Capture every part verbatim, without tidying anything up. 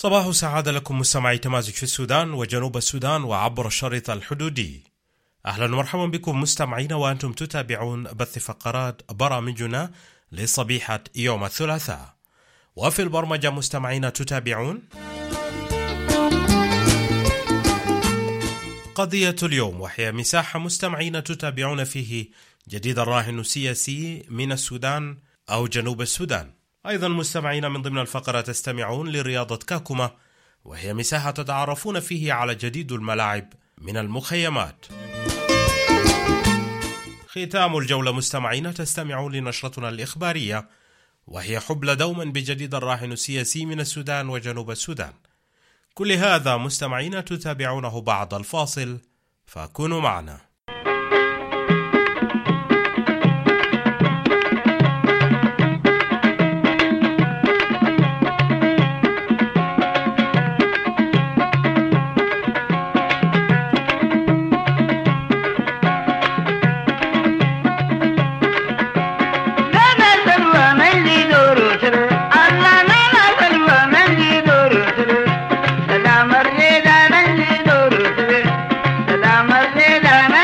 صباح سعادة لكم مستمعي تمازج في السودان وجنوب السودان وعبر الشريط الحدودي. أهلا ومرحبا بكم مستمعين وأنتم تتابعون بث فقرات برامجنا لصبيحة يوم الثلاثاء. وفي البرمجة مستمعين تتابعون قضية اليوم، وهي مساحة مستمعين تتابعون فيه جديد الراهن السياسي من السودان أو جنوب السودان. أيضا مستمعين من ضمن الفقرة تستمعون لرياضة كاكوما، وهي مساحة تتعرفون فيه على جديد الملاعب من المخيمات. ختام الجولة مستمعين تستمعون لنشرتنا الإخبارية، وهي حبل دوما بجديد الراهن السياسي من السودان وجنوب السودان. كل هذا مستمعين تتابعونه بعد الفاصل، فكونوا معنا. Salam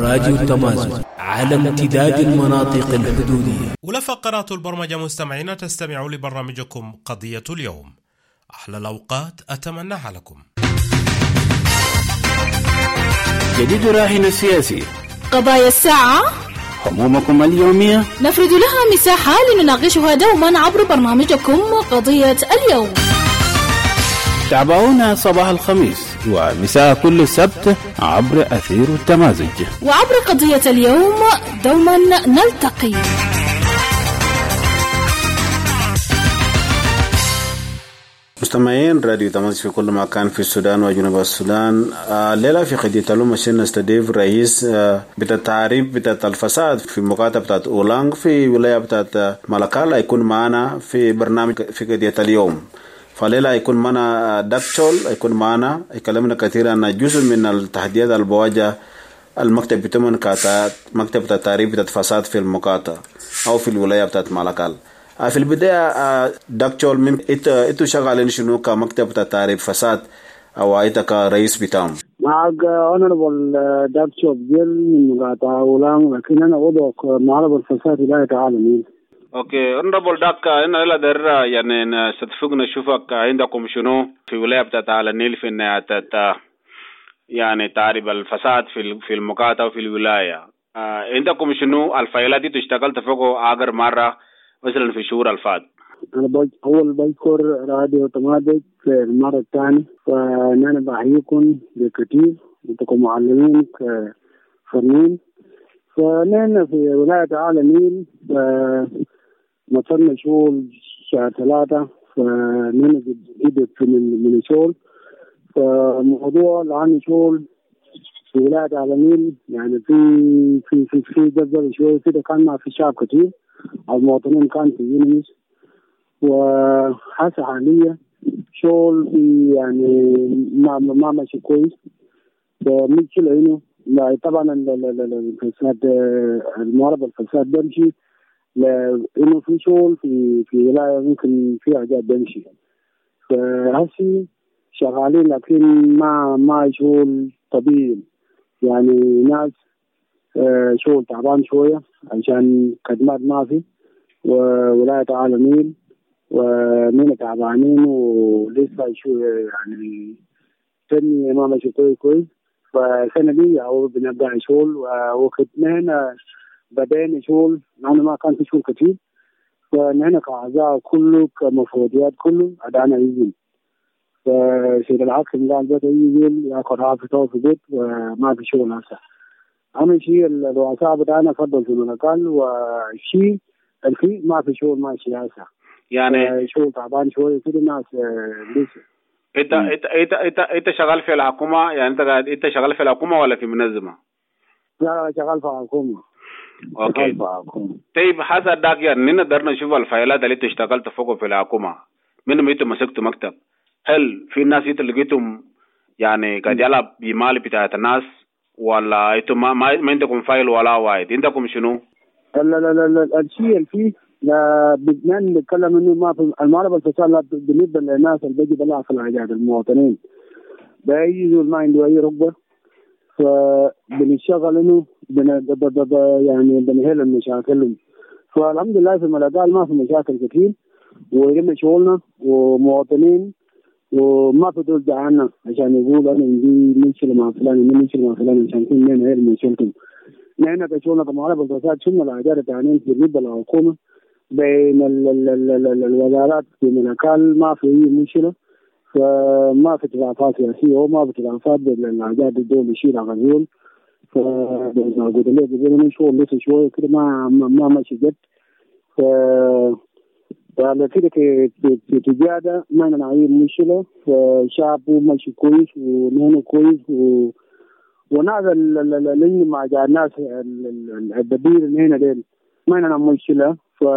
راديو التمازج على امتداد المناطق الحدودية. ولا فقرات البرمجة مستمعين، تستمعوا لبرنامجكم قضية اليوم. أحلى الأوقات أتمناها لكم. جديد راهن السياسي، قضايا الساعة، همومكم اليومية نفرد لها مساحة لنناقشها دوما عبر برنامجكم قضية اليوم. تابعونا صباح الخميس ومساء كل سبت عبر أثير التمازج، وعبر قضية اليوم دوما نلتقي. مستمعين راديو تمازج في كل مكان في السودان وجنوب السودان. الليلة في قضية اليوم عشان نستضيف رئيس بتاع التعريب بتاع الفساد في مقاطعة بتاعت أولانغ في ولاية بتاعت ملكال هيكون معنا في برنامج في قضية اليوم. فالليلة هيكون معنا دكتور، هيكون معنا يكلمنا كثيرا عن جزء من التحديات اللي بواجه المكتب بتاعنا كاتات مكتب بتاع التعريب بتاع الفساد في المقاطعة أو في الولاية بتاعت ملكال. في البداية دكتور من إنتوا إنتوا شغالين شنو كمكتب بتاع التعريب فساد أو إنت كرئيس بتاعهم؟ معك honorable دكتور جيل من مقاطعة أولانغ، لكن أنا عضو معرض الفساد ولاية عالمين. اوكي honorable دك انا لا در يعني نستفق نشوفك عندكم شنو في ولايه بتاعت على النيل في انها يعني تعريب الفساد في في المقاطعه وفي الولايه. آه عندكم شنو الفايلات دي اشتغلت فوقه اخر مره مثلا في شهور الفات؟ انا اول بذكر راديو تمازج في المره الثانيه، فانا بحييكم بكثير، انتم معلمين فنيين. فنحن في ولايه على النيل مثلنا شغل شهر ثلاثة، فننزل إيدك من من الشغل. فموضوع الآن شغل في ولاية على النيل يعني في في في في جزء شوية كده كان ما في شعب كتير، المواطنين كان في يونس. وحاسة حاليا شغل في يعني ما ما ماشي كويس. فمشكلة إنه طبعا الفساد المعرض الفساد بيمشي لأنه في شغل في في ولاية ممكن في حاجات بيمشي. فهسي شغالين لكن ما ما شغل طبيعي، يعني ناس آه شغل تعبان شوية عشان خدمات ما في، وولاية على النيل ومين تعبانين ولسه شو يعني تنمية ما ماشي كويس كويس. فالسنة دي أو بنبدأ شغل وخدمنا بدأنا شغل، لأنه ما كان في شغل كتير. فنحن كأعضاء كله كمفروضيات كله أدانا يزين. فسيد الحاكم قال بدأ يزين يأخذ حافظه في البيت وما في شغل هسه. أما شيء الرؤساء بتاعنا فضل في الملكال، وشيء الفي ما في شغل ماشي هسه، يعني شغل تعبان شوية كده ناس لسه. انت انت انت انت انت شغال في الحكومة، يعني انت انت شغال في الحكومة ولا في منظمة؟ لا شغال في الحكومة. اوكي طيب حسب داك يعني نقدر نشوف الفايلات اللي انت اشتغلت فوقه في الحكومه من ما انت مسكت مكتب. هل في ناس انت لقيتهم يعني قاعد يلعب بمال بتاعت الناس، ولا انتم ما, ما, ما عندكم فايل ولا واحد؟ عندكم شنو؟ لا لا لا لا الشيء اللي فيه لا بدنا نتكلم انه ما في المعرض الفساد بالنسبه للناس اللي بيجي بلا في الحاجات المواطنين بيجوا ما عنده اي رغبه، فبنشتغل انه بن يعني بنهل المشاكل. فالحمد لله في ملكال ما في مشاكل كثير، ويرمي شغلنا ومواطنين وما في دول جعانا عشان يقولوا انا عندي مشكله مع فلان عندي مشكله مع فلان عشان كل من هي مشكلتهم. نحن كشغلنا كمعرض الفساد شفنا الحاجات الثانيين في بالنسبه للحكومه بين ال ال ال ال الوزارات في ملكال ما في مشكله، فما في تلافات سياسية وما في تلافات بالعجاد الدول يشيل على غزول. فقلت له قبل من شغل لسه شوية كده ما ما ماشي جد. ف فعلى كده في تجادة ما نعي مشكلة، فشعب ماشي كويس ونحن كويس و ونهذا اللي مع الناس الدبير هنا ديل ما لنا مشكلة.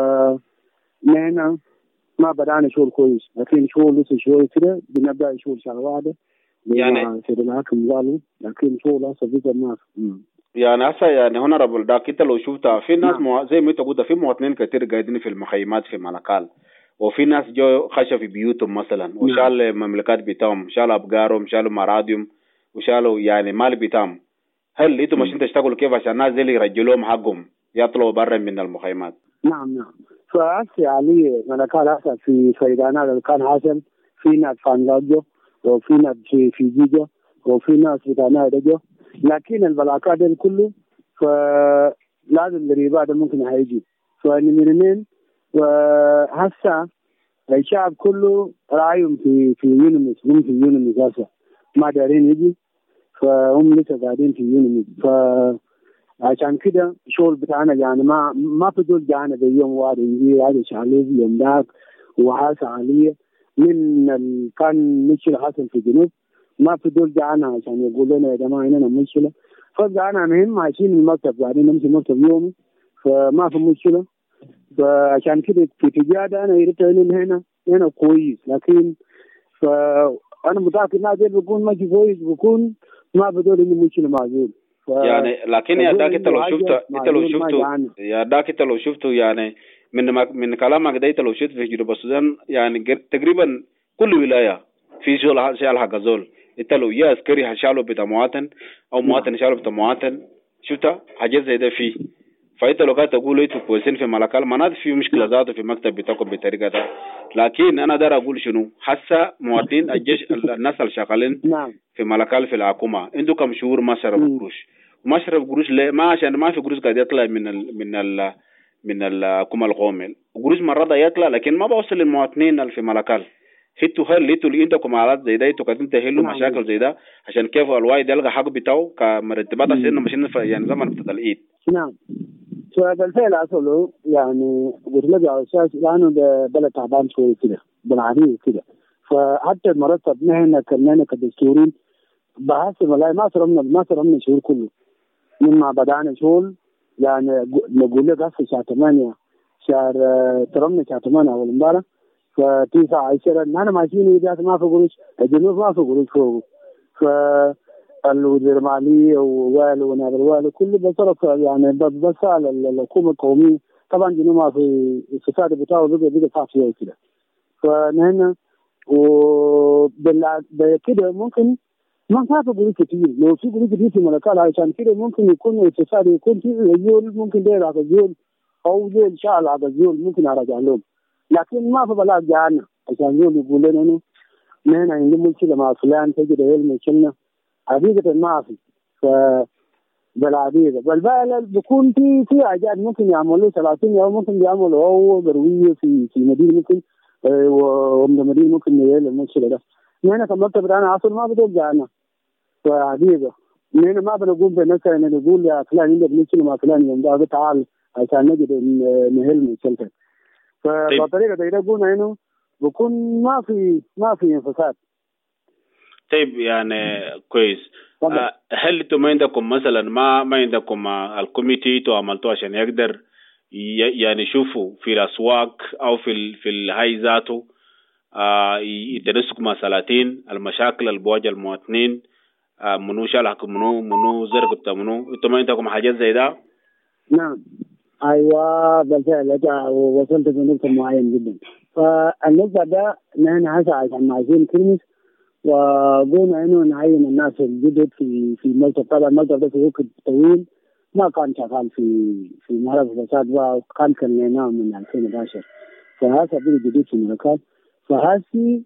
فنحن ما بدأنا شغل كويس، لكن شغل لسه شوية كده بنبدأ شغل شغل يعني سيد الحاكم قالوا، لكن شغل هسه بيجي الناس يعني هسه يعني هنا ربل داك انت لو شفتها في ناس مو... زي ما انت قلت في مواطنين كتير قاعدين في المخيمات في ملكال، وفي ناس جو خشوا في بيوتهم مثلا وشال مملكات بتاعهم، شالوا ابقارهم، شالوا مرادهم، وشالوا يعني مال بتاعهم. هل انتم ماشيين تشتغلوا كيف عشان الناس دي يرجلوهم حقهم يطلعوا برا من المخيمات؟ نعم نعم. فأسي علي ملكال هسه في فيدانات اللي كان حاصل في ناس فانلاجو وفي ناس في في جيجو وفي ناس في تانا دجو، لكن البلاكات دي كله فلازم الرباط ممكن هيجي فنمرنين. وهسه الشعب كله رايهم في في يونس، هم في يونس هسه ما دارين يجي، فهم لسه قاعدين في يونس. ف عشان كده شغل بتاعنا يعني ما ما فضل جانا بيوم واحد يجي هذا شغالين يوم ذاك وحاسة عليه من ال... كان مشكلة حصل في الجنوب ما فضل جانا عشان يقول لنا يا جماعة هنا مشكلة، فجانا مهم ماشيين المكتب بعدين نمشي مكتب يومي فما في مشكلة. فعشان كده في تجارة أنا يريد هنا هنا كويس، لكن فأنا متأكد إن هذا بيكون ماشي كويس بيكون ما بدول إنه مشكلة معزول. ف... يعني لكن يا داك انت لو شفت انت لو شفته يا داك انت لو شفته يعني من ما من كلامك ده انت لو شفت في جنوب السودان يعني تقريبا كل ولايه في شغل شغل حق زول، انت لو يا عسكري هشاله بتاع مواطن او مواطن هشاله بتاع مواطن شفت حاجات زي ده فيه. فانت لو قاعد تقول انتوا كويسين في ملكال مناطق في مشكله ذاته في المكتب بتاعكم بالطريقه ده، لكن انا دار اقول شنو حسا مواطنين الجيش الناس اللي شغالين في ملكال في الحكومه عنده كم شهور ما شرب قروش وما شرب قروش ليه؟ ما عشان ما في قروش قاعد يطلع من ال من ال من الحكومه القوميه، قروش مره يطلع لكن ما بوصل للمواطنين اللي في ملكال. هيتو هل هيتو اللي عندكم حالات زي ده انتوا قاعدين تحلوا مشاكل زي ده عشان كيف الواحد يلقى حق بتاعه كمرتبات عشان ماشيين يعني زمن بتاع العيد. نعم. فبالفعل أصله يعني قلت لك على أساس لأنه ده بلد تعبان شوية كده بالعريض كده، فحتى المرتب نحن كنا كدستورين بحسب والله ما صرمنا ما صرمنا شهور كله مما بدأنا شغل. يعني نقول لك هسه شهر ثمانية شهر صرمنا شهر ثمانية أول امبارح فتسعة عشرة نحن ماشيين إذا ما في قروش الجنوب ما في قروش فوق. ف الوزير المالية ووالي ونائب الوالي كله بصرف يعني بس على الحكومة القومية طبعا جنوب ما في الاقتصاد بتاعه بقى بقى صعب شوية كده. فنحن وبكده ممكن ما في قروش كتير، لو في قروش كتير في ملكال عشان كده ممكن يكون الاقتصاد يكون في زول ممكن داير على زول أو زول شغل على زول ممكن أرجع لهم، لكن ما في بلاغ جانا عشان زول يقول لنا إنه نحن عندنا مشكلة مع فلان تجد هي المشكلة حقيقة ما في. ف بالعديدة بالبال بكون في في حاجات ممكن يعملوا ثلاثين يوم ممكن يعملوا هو قروية في في مدينة ممكن اه ومن مدينة ممكن نيل المشكلة ده. نحن كمكتب أنا أصلا ما بدول جانا فعديدة نحن ما بنقوم بنفسنا نقول يا فلان عندك مشكلة مع فلان يوم ده تعال عشان نجد نهل المشكلة. فبطريقة زي ده قلنا إنه بكون ما في ما في انفساد. طيب يعني كويس. آه هل انتم ما عندكم مثلا ما ما عندكم آه الكوميتي تو عملتوا عشان يقدر يعني يشوفوا في الاسواق او في في الهاي ذاته آه يدرسكم مسالتين المشاكل اللي بواجه المواطنين آه منو شالك منو منو زرق بتاع منو انتم ما عندكم حاجات زي ده؟ نعم ايوه بالفعل وصلت لنقطه معينه جدا. فالنقطه ده نحن هسه عشان عايزين كلمه وقلنا انه نعين الناس الجدد في في المكتب. طبعا المكتب ده في وقت طويل ما كان شغال في في معرض الفساد وكان كلمناه من ألفين وأحد عشر فهذا بيجي جديد في المكان. فهسي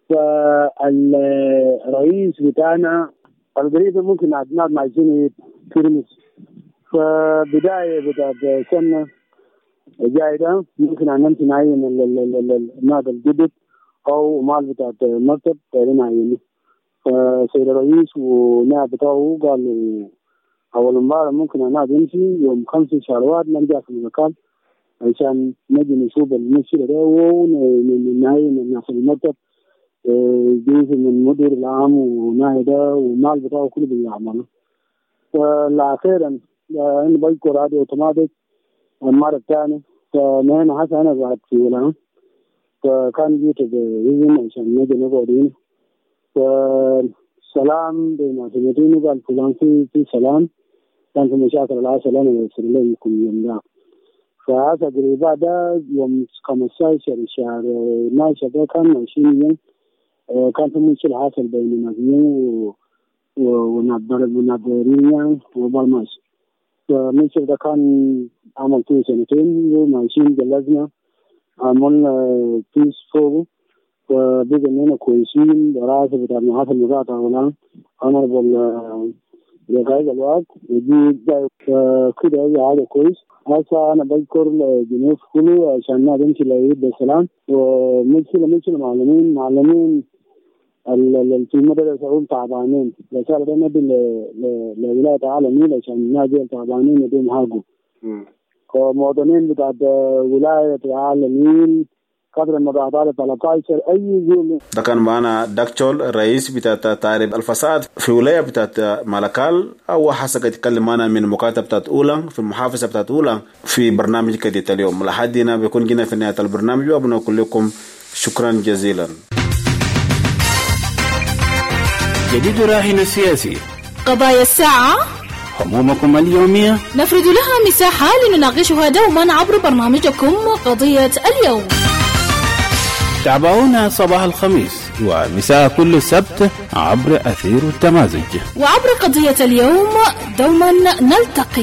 فالرئيس بتاعنا القريب ممكن عدنا عايزين كلمس فبدايه بتاعت سنه جاي ده ممكن ان نمشي نعين النادي الجدد او مال بتاعت المكتب تقريبا عينه. فسيد الرئيس ونائب بتاعه قالوا اول امبارح ممكن انا نمشي يوم خمسة شهر نرجع في المكان عشان نجي نشوف المشكله ده ونعين الناس المكتب جزء من المدير العام ونائب ده ومال بتاعه كله بيعمله. فالاخيرا انا بذكر هذا اوتوماتيك المره الثانيه فنحن هسه انا قاعد في ولا فكان جيت بإذن عشان نجي نقعد هنا فالسلام بين عشرتين وقال فلان في في سلام كان في مشاكل العسل أنا ويصير لي كل يوم ده. فهذا قريبا ده يوم خمستاشر شهر مارس ده كان عشرين يوم كان في مشكلة حاصل بين نازمين ونادر ونادرين وبالماس. فمثل ده كان عمل فيه سنتين وماشيين جلسنا عملنا بيس فوق وبقى إننا كويسين براسة بتاع المحافظ المقاطعة ولا أنا بقول لغاية الوقت ودي كده هي حاجة كويس. هسا أنا بذكر جنوب كله عشان ما بمشي لعيد بالسلام ومثل مثل معلمين معلمين في المدرسة هم تعبانين رسالة ده نبي لولاية عالمين عشان ناجي تعبانين يدوم حقه ومواطنين بتاع ولاية عالمين قدر المضاعفات على ثلاثة أي يوم. ده كان معنا دكتور الرئيس بتاع تعريب الفساد في ولاية بتاع مالكال أو حسب يتكلم معنا من مكاتب بتاع أولان في المحافظة بتاع أولان في برنامج كديت اليوم. لحد هنا بيكون جينا في نهاية البرنامج وبنقول لكم شكرا جزيلا. جديد الراهن السياسي، قضايا الساعة، همومكم اليومية نفرد لها مساحة لنناقشها دوما عبر برنامجكم قضية اليوم. تابعونا صباح الخميس ومساء كل سبت عبر أثير التمازج، وعبر قضية اليوم دوما نلتقي.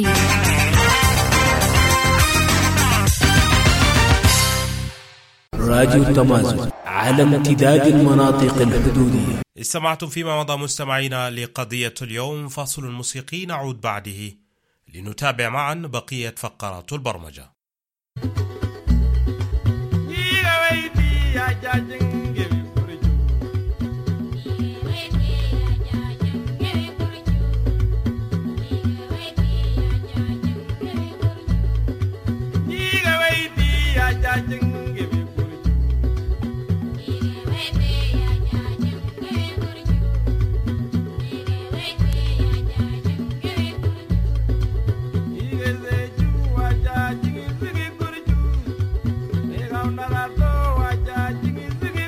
راديو التمازج على امتداد المناطق الحدودية. استمعتم فيما مضى مستمعينا لقضية اليوم، فاصل موسيقي نعود بعده لنتابع معا بقية فقرات البرمجة. Wajah jingin segi kurju,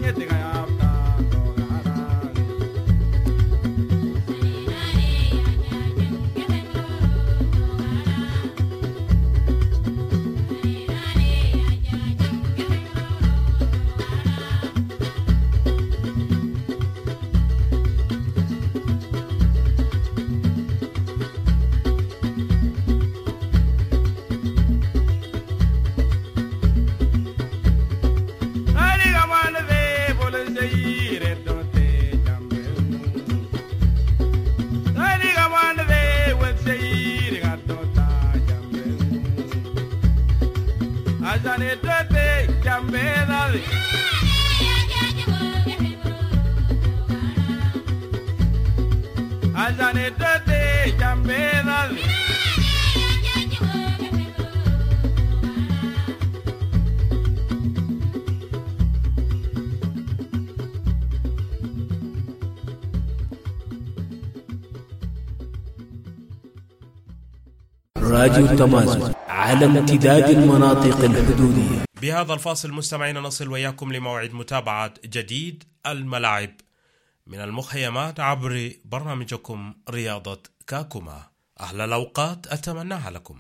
راديو التمازن على امتداد المناطق الحدودية. بهذا الفاصل مستمعين نصل وياكم لموعد متابعة جديد الملاعب من المخيمات عبر برنامجكم رياضة كاكوما. أهلا الأوقات أتمناها لكم.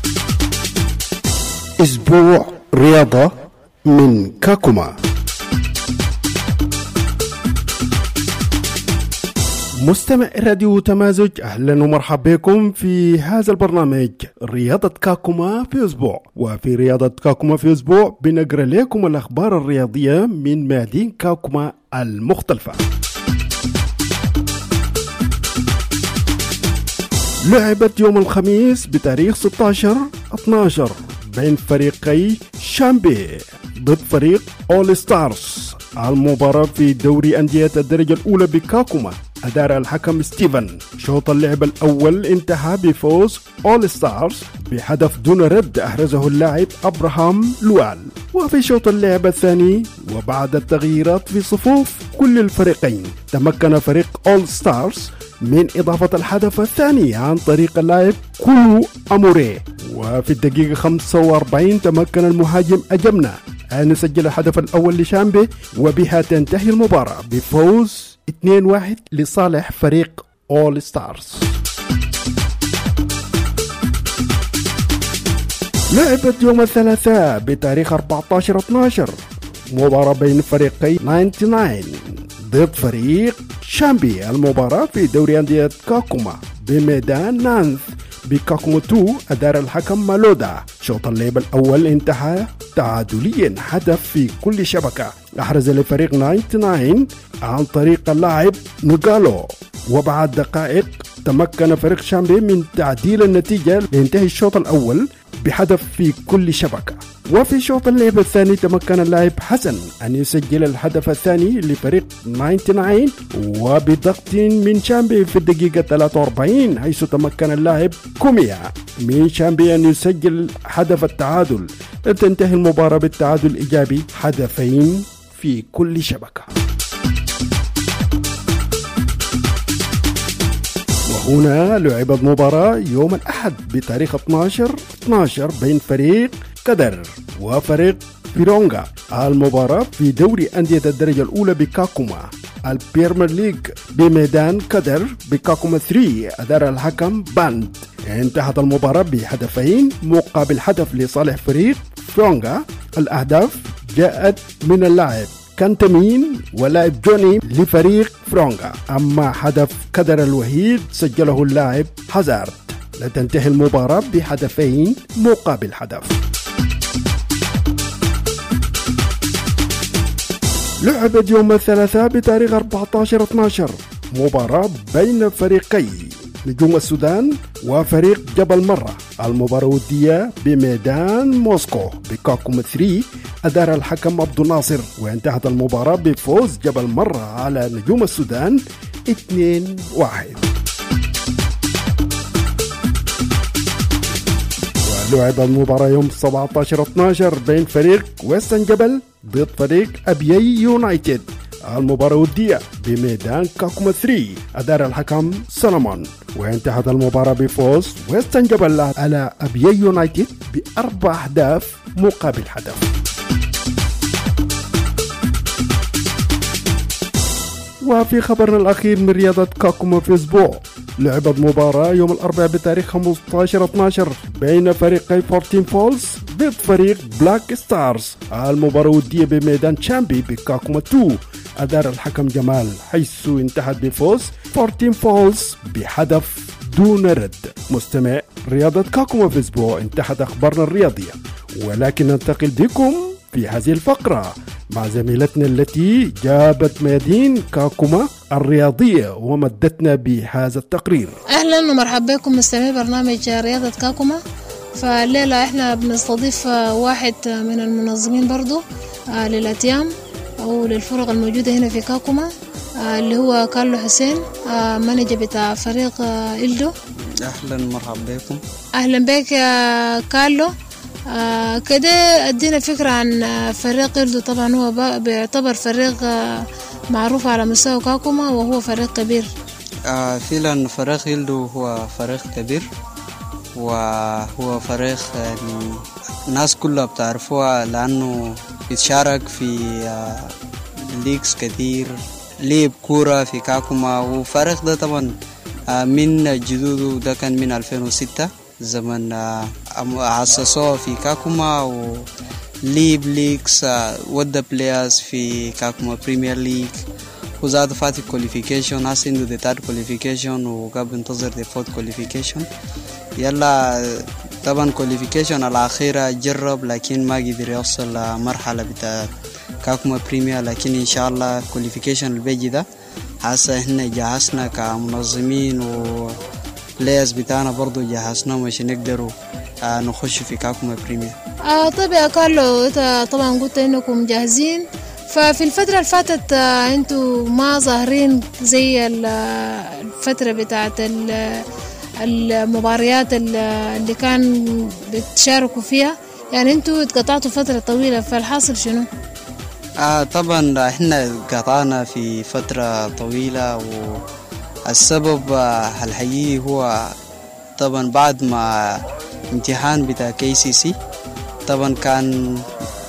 أسبوع رياضة من كاكوما. مستمع راديو تمازج، أهلا ومرحبا بكم في هذا البرنامج رياضة كاكوما في أسبوع. وفي رياضة كاكوما في أسبوع بنقرأ لكم الأخبار الرياضية من ميادين كاكوما المختلفة. لعبت يوم الخميس بتاريخ ستة عشر اثنا عشر بين فريقي شامبي ضد فريق أول ستارز. المباراة في دوري أندية الدرجة الأولى بكاكوما أدار الحكم ستيفن. شوط اللعب الأول انتهى بفوز أول ستارز بهدف دون رد أحرزه اللاعب أبراهام لوال. وفي شوط اللعب الثاني وبعد التغييرات في صفوف كل الفريقين تمكن فريق أول ستارز من إضافة الهدف الثاني عن طريق اللاعب كولو أموري. وفي الدقيقة خمسة وأربعين تمكن المهاجم أجمنا أن يسجل الهدف الأول لشامبي، وبها تنتهي المباراة بفوز اثنين واحد لصالح فريق أول ستارز. لعبت يوم الثلاثاء بتاريخ أربعة عشر اثنا عشر مباراة بين فريقي تسعة وتسعين ضد فريق شامبي. المباراة في دوري أندية كاكوما بميدان نانث بكاكوما اثنين أدار الحكم مالودا. شوط اللعب الأول انتهى تعادليا هدف في كل شبكة أحرز لفريق تسعة وتسعين عن طريق اللاعب نوغالو. وبعد دقائق تمكن فريق شامبي من تعديل النتيجة لينتهي الشوط الأول بهدف في كل شبكة. وفي شوط اللعب الثاني تمكن اللاعب حسن أن يسجل الهدف الثاني لفريق تسعة وتسعين وبضغط من شامبي في الدقيقة ثلاثة وأربعين، حيث تمكن اللاعب كوميا من شامبي أن يسجل هدف التعادل. تنتهي المباراة بالتعادل الإيجابي هدفين في كل شبكة. وهنا لعبت مباراة يوم الأحد بتاريخ اثنا عشر اثنا عشر بين فريق قدر وفريق فيرونغا. المباراة في دوري أندية الدرجة الأولى بكاكوما البريمير ليج بميدان قدر بكاكوما ثلاثة أدار الحكم باند. انتهت المباراة بهدفين مقابل هدف لصالح فريق فيرونغا. الأهداف جاءت من اللاعب كانتامين ولاعب جوني لفريق فرونغا، أما هدف قدر الوحيد سجله اللاعب هازارد. لتنتهي المباراة بهدفين مقابل هدف. لعبت يوم الثلاثاء بتاريخ أربعة عشر اثنا عشر مباراة بين فريقي نجوم السودان وفريق جبل مرة. المباراة ودية بميدان موسكو بكاكوما ثلاثة أدار الحكم عبد الناصر. وانتهت المباراة بفوز جبل مرة على نجوم السودان اثنين واحد. ولعب المباراة يوم سبعة عشر اثنا عشر بين فريق ويستن جبل ضد فريق أبيي يونايتد. المباراة ودية بميدان كاكوما ثلاثة أدار الحكم سلمان. وانتهت المباراة بفوز ويستن جبل على أبيي يونايتد بأربع أهداف مقابل هدف. وفي خبرنا الأخير من رياضة كاكوما في أسبوع، لعبت مباراة يوم الأربعاء بتاريخ خمسة عشر اثنا عشر بين فريقي فورتين فولز ضد فريق بلاك ستارز. المباراة ودية بميدان تشامبي بكاكوما اثنين. أدار الحكم جمال، حيث انتهت بفوز فورتين فولز بهدف دون رد. مستمع رياضة كاكوما في أسبوع انتهت أخبارنا الرياضية، ولكن ننتقل بكم في هذه الفقرة مع زميلتنا التي جابت ميادين كاكوما الرياضية ومدتنا بهذا التقرير. أهلا ومرحبا بكم مستمعي برنامج رياضة كاكوما. فالليلة احنا بنستضيف واحد من المنظمين برضو للأتيام أو للفرق الموجودة هنا في كاكوما، اللي هو كارلو حسين، مانجر بتاع فريق إلدو. أهلا مرحبا بكم. أهلا بك يا كارلو. آه كده ادينا فكرة عن فريق إلدو. طبعا هو بيعتبر فريق آه معروف على مستوى كاكوما وهو فريق كبير. آه فعلا فريق إلدو هو فريق كبير، وهو فريق يعني الناس كلها بتعرفوها لأنه بيتشارك في آه ليكس كتير، لعب كورة في كاكوما. وفريق ده طبعا آه من جدوده ده كان من ألفين وستة زمن أسسوه في كاكوما، وليب ليكس ودى بلايرز في كاكوما بريمير ليج، وزاد فاتي كواليفيكيشن، هسه عنده دي تارد كواليفيكيشن وقاب انتظر دي فوت كواليفيكيشن. يلا طبعا كواليفيكيشن الأخيرة جرب لكن ما قدر يوصل لمرحلة بتاع كاكوما بريمير، لكن إن شاء الله كواليفيكيشن البيجي ده هسه احنا جهزنا كمنظمين و بلايرز بتاعنا برضو جهزناهم عشان نقدروا آه نخش في كاكوما بريمير. آه طيب يا كارلو، انت طبعا قلت انكم جاهزين، ففي الفترة اللي فاتت آه انتوا ما ظاهرين زي الفترة بتاعت المباريات اللي كان بتشاركوا فيها، يعني انتوا اتقطعتوا فترة طويلة، فالحاصل شنو؟ آه طبعا احنا قطعنا في فترة طويلة، و السبب الحقيقي هو طبعا بعد ما امتحان بتاع كي سي سي طبعا كان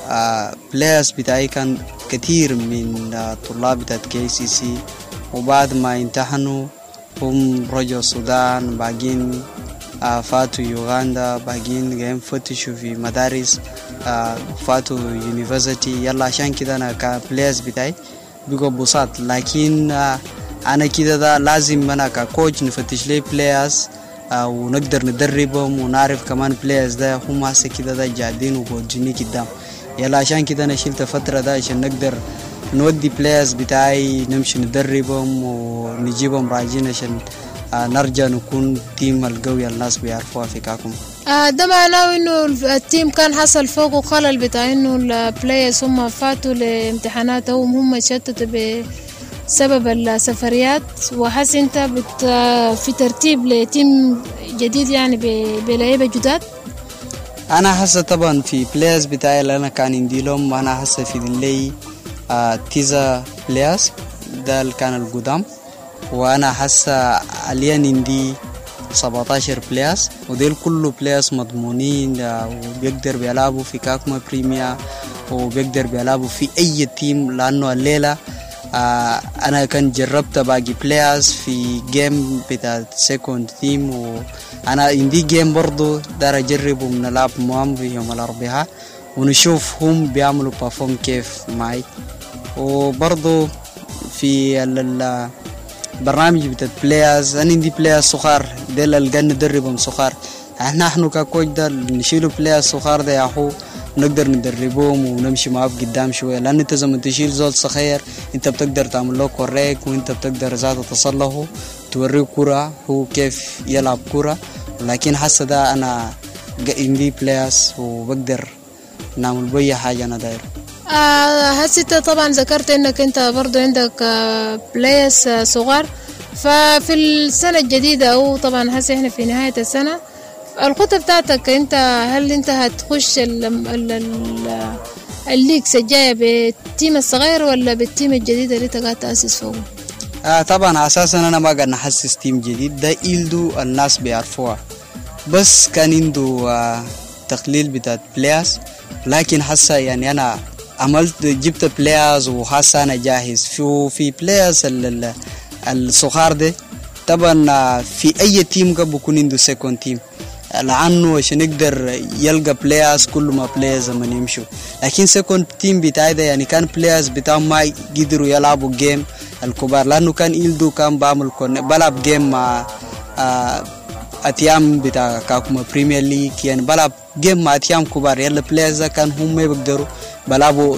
بلايرز بتاعي كان كتير من طلاب بتاع كي سي سي، وبعد ما امتحنوا هم رجعوا السودان، باقين فاتوا يوغندا، باقين جايين فتشوا في مدارس، فاتوا يونيفرسيتي. يلا عشان كده انا كبلايرز بتاعي بيقوا بساط، لكن أنا كده ده لازم أنا ككوتش نفتش لي بلايرز آه ونقدر ندربهم ونعرف كمان بلايرز ده هم هسه كده ده جادين وبوجيني قدام. يلا عشان كده أنا شلت فترة ده عشان نقدر نودي بلايرز بتاعي نمشي ندربهم ونجيبهم راجعين عشان آه نرجع نكون تيم القوي الناس بيعرفوها في كاكوما. آه ده معناه إنه التيم كان حصل فوقه خلل بتاع إنه البلايرز هم فاتوا لامتحاناتهم، هم شتتوا ب سبب السفريات، وحس انت بت في ترتيب لتيم جديد يعني بلاعيبه جداد. انا حاسه طبعا في بلايرز بتاعي اللي انا كان عندي لهم، انا حاسه في دلي آه تيزا بلايرز ده اللي كان القدام، وانا حاسه حاليا عندي سبعة عشر بلايرز، وديل كله بلايرز مضمونين آه وبيقدر بيلعبوا في كاكوما بريمير وبيقدر بيلعبوا في اي تيم، لانه الليله آه انا كان جربت باقي بلايرز في جيم بتاع سيكوند تيم، وانا عندي جيم برضو دار اجرب ونلعب معهم في يوم الاربعاء ونشوف هم بيعملوا بافورم كيف معي. وبرضو في البرنامج بتاع بلايرز انا عندي بلايرز صغار ديل اللي ندربهم صغار، احنا احنا ككوتش ده نشيلوا بلايرز صغار ده يا اخو نقدر ندربهم ونمشي معاه قدام شويه، لان انت زي تشيل زول صغير انت بتقدر تعمل له كوريك وانت بتقدر ذاته تصلحه توريه كره هو كيف يلعب كره. لكن حاسه ده انا عندي بلايرز وبقدر نعمل بيه حاجه انا داير. آه هسه طبعا ذكرت انك انت برضو عندك آه بلايرز آه صغار، ففي السنه الجديده او طبعا هسه احنا في نهايه السنه الخطة بتاعتك انت، هل انت هتخش الليكس الجاية بالتيم الصغير ولا بالتيم الجديد اللي انت قاعد تأسس فوقه؟ آه طبعا اساسا انا ما قاعد نحسس تيم جديد، ده إلدو الناس بيعرفوها، بس كان عنده آه تقليل بتاعت بلايرز، لكن حسا يعني انا عملت جبت بلايرز وهسه انا جاهز في في بلايرز الصغار ده طبعا في اي تيم قبل بكون عنده سيكوند تيم لانه عشان يقدر يلقى بلايرز كل ما بلايرز لما يمشوا لكن سيكوند تيم بتاعي ده يعني كان بلايرز بتاعهم ما قدروا يلعبوا جيم الكبار لانه كان يلدو كان بعمل بلعب جيم مع اتيام بتاع كاكوما بريمير ليج يعني بلعب جيم مع اتيام كبار يلا بلايرز كان هم ما بيقدروا بلعبوا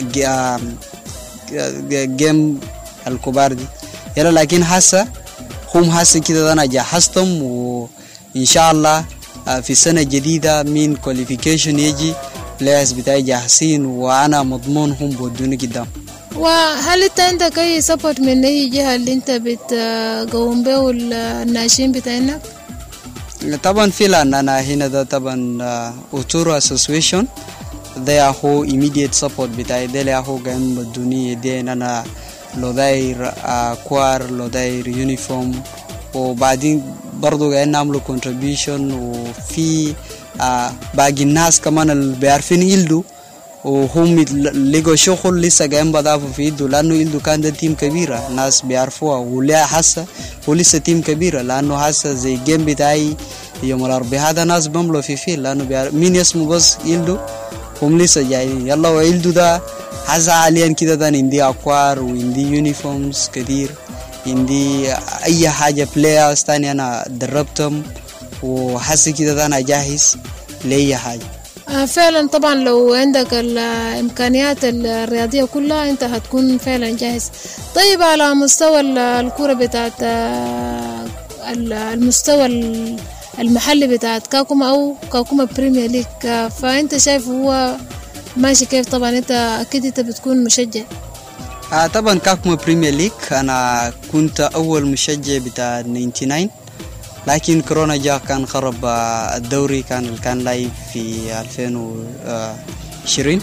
جيم الكبار دي يلا لكن هسه هم هسه كده انا جهزتهم وان شاء الله في سنه جديده من كواليفيكيشن يجي بلايرز بتاعي جاهزين وانا مضمون هم بودوني قدام. وهل انت عندك اي سبورت من اي جهه اللي انت بتقوم به الناشئين بتاعنا؟ طبعا في لان انا هنا ده طبعا اوتورو اسوسيشن ده هو immediate support بتاعي ده هو قايم بدوني دي انا لو داير كوار لو داير يونيفورم وبعدين برضو قاعدين نعملوا contribution وفي باقي الناس كمان اللي بيعرفين يلدو وهم لقوا شغل لسه قايم بضافوا في يلدو لانه يلدو كان ده تيم كبيرة ناس بيعرفوها ولا حاسة هو لسه تيم كبيرة لانه حاسة زي جيم بتاعي يوم الاربعاء هذا ناس بملوا في فيل لانه بيعرف مين اسمه بس يلدو هم لسه جايين يلا ويلدو ده حاسة حاليا كده ده عندي اكوار وعندي يونيفورمز كتير عندي اي حاجة بلايرز تاني انا دربتهم وحاسة كده ده انا جاهز لأي حاجة. فعلا طبعا لو عندك الامكانيات الرياضيه كلها انت هتكون فعلا جاهز. طيب على مستوى الكره بتاعت المستوى المحلي بتاعت كاكوما او كاكوما بريمير ليج فانت شايف هو ماشي كيف؟ طبعا انت اكيد انت بتكون مشجع. آه طبعا كاكوما بريمير ليج انا كنت اول مشجع بتاع تسعة وتسعين لكن كورونا جاء كان خرب الدوري كان كان لايف في ألفين وعشرين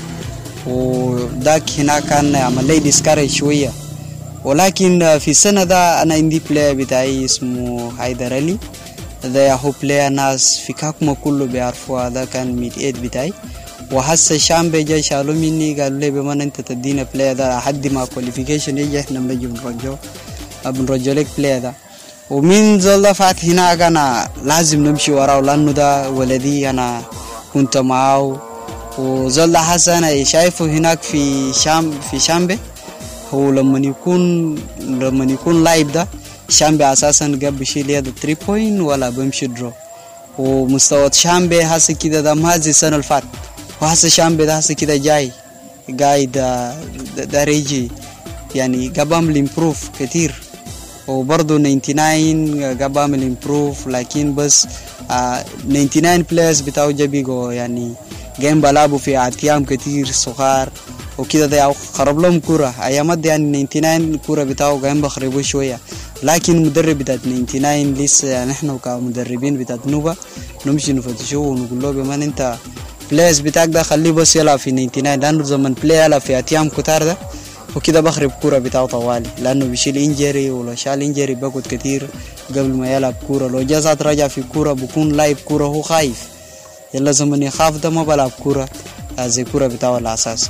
وذاك هنا كان عمل لي ديسكارج شويه ولكن في السنه ده انا عندي بلاي بتاعي اسمه هايدر علي ده هو بلاي ناس في كاكوما كله بيعرفوا هذا كان مية وثمانية بتاعي وحس شامبي جاي شالوا مني قالوا لي بما انت تدينا بلاي ده لحد ما كواليفيكيشن يجي احنا بنجي بنرجعه بنرجع لك بلاي ده ومن زول فات هناك أنا لازم نمشي وراه لأنه ده ولدي أنا كنت معه وزول حسن أنا شايفه هناك في شام في شامبي هو لما يكون لما يكون لايب ده شامبي أساسا قبل بشيل يد ثلاثة بوينت ولا بمشي درو ومستوى شامبي هسه كده ده ما زي السنة اللي فات وهسه شامبي ده هسه كده جاي جاي ده ده ريجي يعني قبل إمبروف كتير وبرضو تسعة وتسعين قبل عمل امبروف لكن بس آه تسعة وتسعين بلايرز بتاعه جابيجو يعني جيم بلعبوا في اعتيام كتير صغار وكده ده خرب لهم كرة ايامات دي يعني تسعة وتسعين كرة بتاعه جيم بخربوا شوية لكن المدرب بتاع تسعة وتسعين لسه يعني احنا كمدربين بتاع نوبة نمشي نفتشوه ونقول له بما انت بلايرز بتاعك ده خليه بس يلعب في تسعة وتسعين لانه زمن بلاي يلعب في اعتيام كتار ده وكده بخرب كورة بتاعه طوالي لأنه بيشيل إنجري ولو شال إنجري بقعد كتير قبل ما يلعب كورة لو جازت رجع في كورة بكون لايب كورة هو خايف يلا زمن يخاف ده ما بلعب كورة زي كورة بتاعه الأساس.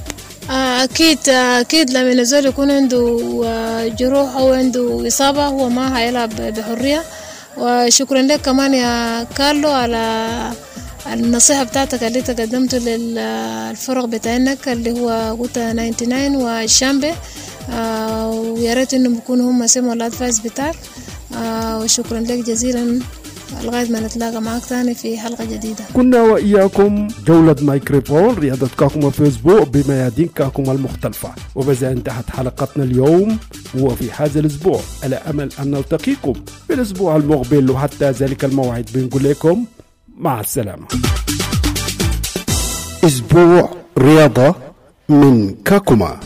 أكيد أكيد لما الزول يكون عنده جروح أو عنده إصابة هو ما هيلعب بحرية. وشكرا لك كمان يا كارلو على النصيحة بتاعتك اللي تقدمته للفرق بتاعينك اللي هو قلت تسعة وتسعين والشامبي آه ويا ريت انهم يكونوا هم سمعوا الادفايس بتاعك آه وشكرا لك جزيلا لغاية ما نتلاقى معك تاني في حلقة جديدة. كنا وإياكم جولة مايكروفون رياضة كاكوما في أسبوع بميادين كاكوما المختلفة وبذا انتهت حلقتنا اليوم وفي هذا الأسبوع على أمل أن نلتقيكم في الأسبوع المقبل وحتى ذلك الموعد بنقول لكم مع السلامة. أسبوع رياضة من كاكوما.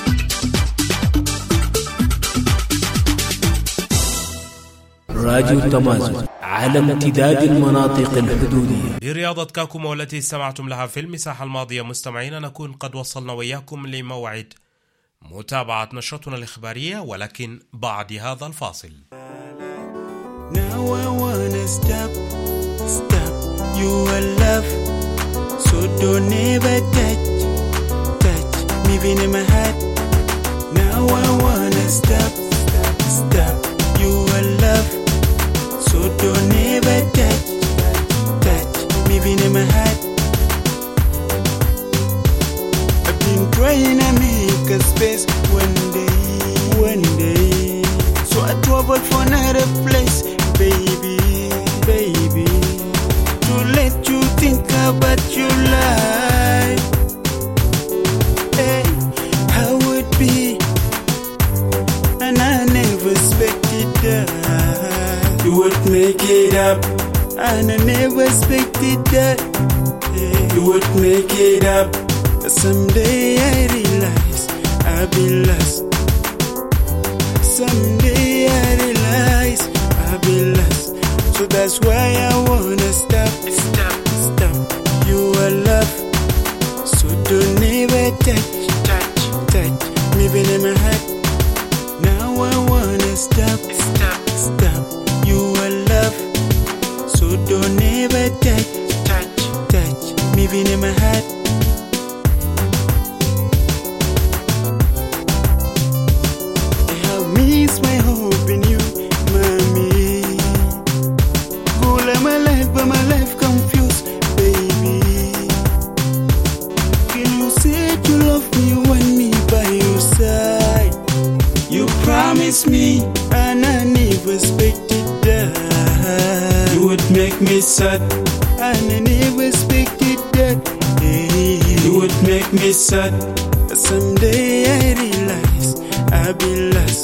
راديو تمازن على امتداد المناطق الحدودية برياضة كاكوما والتي استمعتم لها في المساحة الماضية. مستمعين نكون قد وصلنا وياكم لموعد متابعة نشرتنا الإخبارية ولكن بعد هذا الفاصل. Now I wanna stop, stop your love, so don't ever touch, touch moving in my heart. Now I wanna stop, stop. You are love, so don't ever touch, touch. Moving in my heart. I've been trying to make a space one day, one day. So I traveled for another place, baby, baby. To let you think about your life. Hey, how would be? And I never expected that you would make it up. And I never expected that hey, you would make it up. But someday I realize I've been lost. Someday I realize I've been lost. So that's why I wanna stop, stop, stop. You are love, so don't ever touch, touch, touch. Moving in my heart. Now I wanna stop, stop, stop. You are love, so don't ever touch, touch, touch. Moving in my heart. I have missed my hope in you, mommy. My life, but my life confused, baby. Can you say you love me, you want me by your side? You promised me, and I never expected that you would make me sad, and I never expected that hey, you would make me sad. But someday I realize I've been lost.